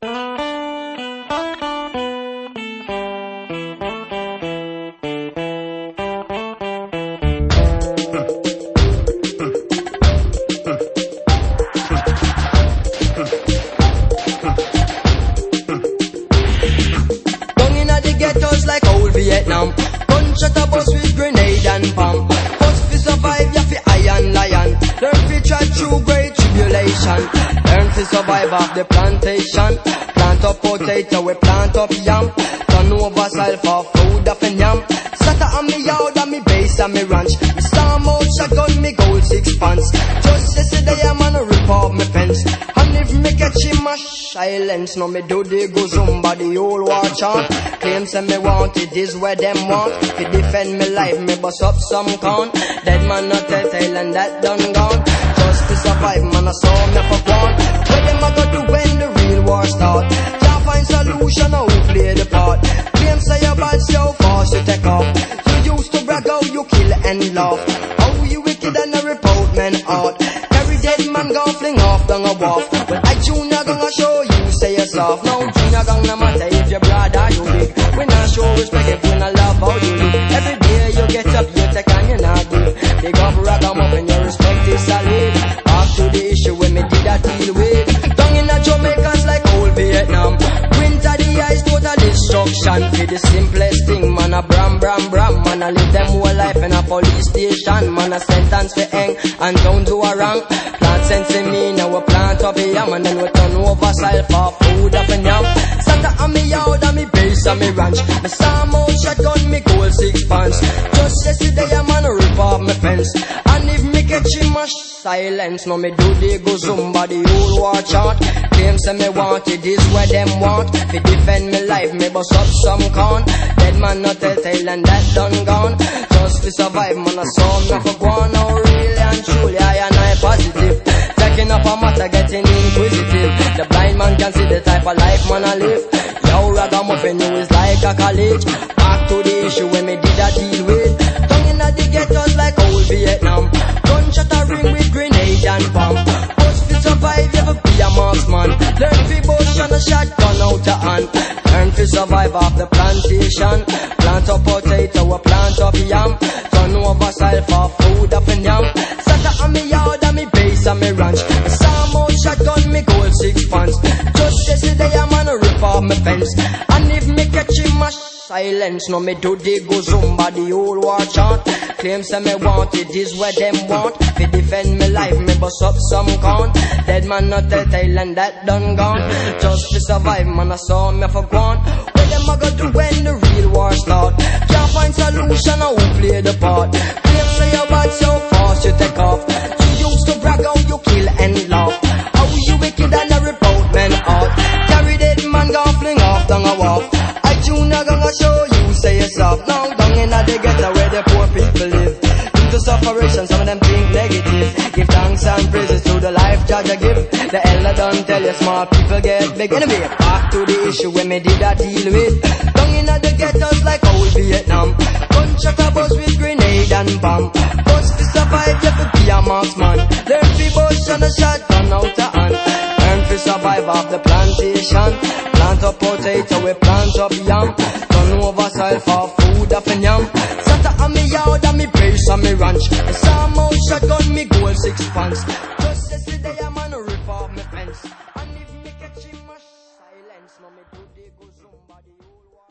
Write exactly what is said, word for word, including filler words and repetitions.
Like old Vietnam, gunshot a bus with grenade and bomb. First fi survive, ya fi iron lion. Learn fi try through great tribulation. Learn fi survive off the plantation. Plant up potato, we plant up yam. Turn over sulfur, food off and yam. Sata on me yard and me base and me ranch. Me storm out shotgun, me gold six pants. Just yesterday a man rip off me fence. And if me catch him a silence, no me do the go zumba the whole war chant. Claim say me want it is where them want. To defend me life, me bust up some con. Dead man not tell tale and that done gone. Just to survive, man I saw me for one. What them a go do when the real war start? Can't find solution or who play the part. Claim say you bad so fast you take off. You used to brag how you kill and laugh. How you wicked and a report man out. Carry dead man gon' fling off down a wharf. Well I Junior gonna show you say you're soft. Now Junior gonna matter if your brother you big. We not show respect if we not love how you live. Every day you get up you take and you not give. Big up ragamuffin your respect is solid. Back to the issue when me did that deal with. Down in the Jamaicans like old Vietnam. Winter the ice total destruction. For the simplest thing man a bram bram bram. Man a live them whole life in a police station. Man a sentence for hang and don't do a wrong. Plant sense in me now we plant up a yam. And then we turn over sulfur food up and yam. Santa on me yard and me base and me ranch. Me storm out shotgun me gold six pants. Just yesterday a man rip off me fence. And if me catch him a silence, no me do the go zumba the whole war chant. Claim say me want it is where them want. To defend me life me bust up some con. Dead man not tell tale and that done gone. Just to survive man I saw me for one. Now really and truly I and I positive. Taking up a matter getting inquisitive. The blind man can see the type of life man I live. Yo ragamuffin you is like a college. Back to the issue when me did a deal with. Tongue in the ghettos like old Vietnam. Gunshot a ring with grenade and bomb. Bust fi survive you fi be a marksman. Learn fi bush and a shotgun out a hand. Learn fi survive off the plantation. Plant up potato or plant up yam. Turn over sulfur food up and yam. Sata on me yard and me base and me ranch. Storm out shotgun me gold six pants. Just yesterday a man rip off me fence. And if me catch him a silence, no me do the go zumba the whole war chant. Claim say me want it is where them want. To defend me life me bust up some con. Dead man not tell tale and that done gone. Just to survive man I saw me for gone. What them a go do when the real war start? Can't find solution or who play the part. Claim say you bad so fast you take off. You used to brag how you kill and laugh. How you wicked and a report man out. Carry dead man gon' fling off down a wharf. I Junior gonna show you say you're soft. Now down in the ghetto where the poor people live. Due to sufferation some of them think negative. Give thanks and praises to the life judge I give. The elder don't tell you small people get big. Anyway, back to the issue when me did a deal with. Down in the ghettos like old Vietnam. Gunshot a bus with grenade and bomb. Bust to survive you fi be a marksman. Learn fi bush and a shotgun out a hand. Learn fi survive off the plantation. Plant up potato we plant up yam. Turn over sulfur food up and yam. Sata on me yard and me base and me ranch. Me storm out shotgun me gold six pants. Just yesterday a man rip off me fence. And if me catch him a silence, no me do the go zumba the whole war.